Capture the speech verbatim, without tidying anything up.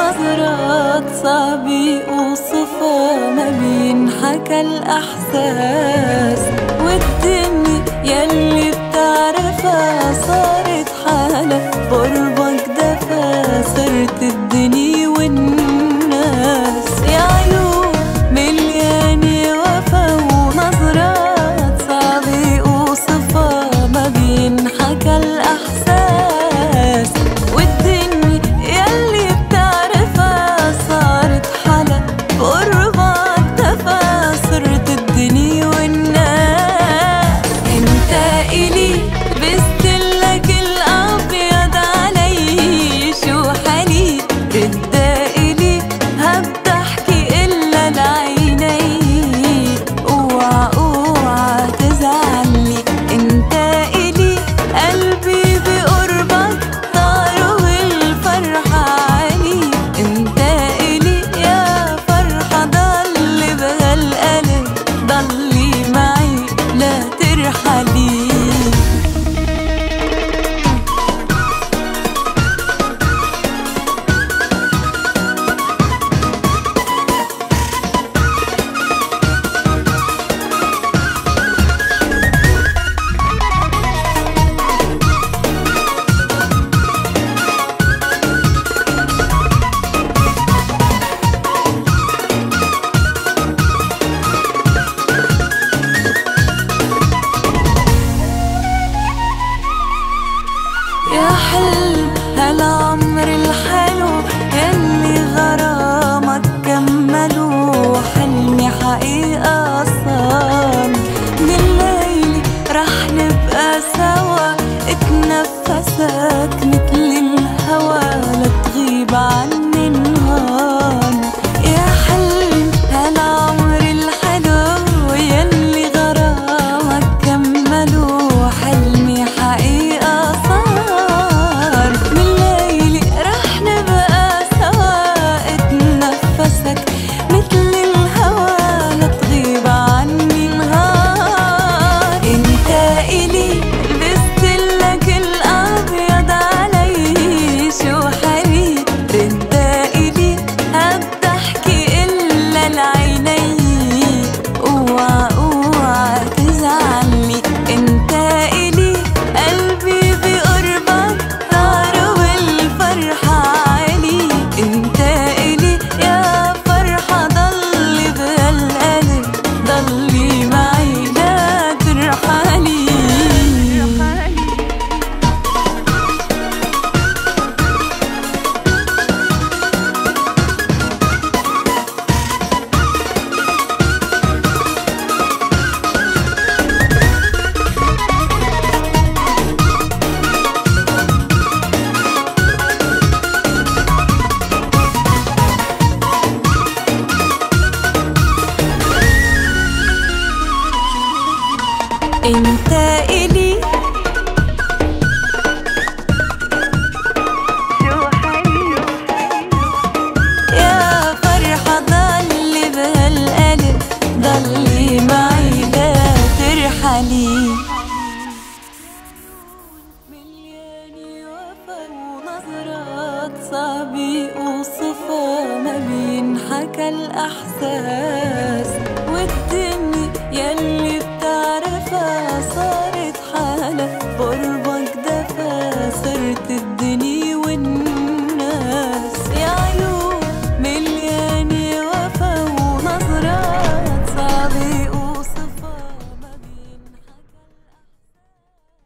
ونظرات صعب يوصفها، ما بينحكى الأحساس. والدنيا ياللي بتعرفها صارت حالة قربك دفا، صرت الدنيا والناس. يا عيون مليانة وفا ونظرات صعب يوصفها، ما بينحكى الأحساس. والدنيا ياللي بتعرفها صارت حالة قربك دفا، صرت الدنيا والناس. انت إلي بستلك الأبيض علي شو حالي، رد إلي هبتحكي إلا لعيني، اوعى اوعى تزعلي. انت إلي قلبي بقربك طار والفرحة عالي، انت إلي يا فرحة ضل بهالقلب، ضلي معي لا ترحلي. يا حلم هالعمر الحلو ياللي غرامك كملو، حلمي حقيقة صار. بالليل رح نبقى سوا، اتنفسك متل الهوا لا تغيب عني نهار. يا حلم هالعمر الحلو ياللي غرامك كملو، حلمي حقيقة صار. بالليل رح نبقى سوا، اتنفسك متل الهوا لا تغيب عني نهار. انت إلي لبستلك الأبيض علي شو حالي، رد إلي هبتحكي إلا لعيني، اوعى اوعى تزعلي. انت إلي قلبي بقربك طار والفرحة عالي، انت إلي يا فرحة ضلي بهالقلب، ضلي معي لا ترحلي. انت إلي يا فرحة ضلي بهالقلب، ضلي معي لا ترحلي. مليانة وفا ونظرات صعب يوصفها، ما بينحكى الأحساس. والدنيا ياللي بتعرفها صارت حالة قرب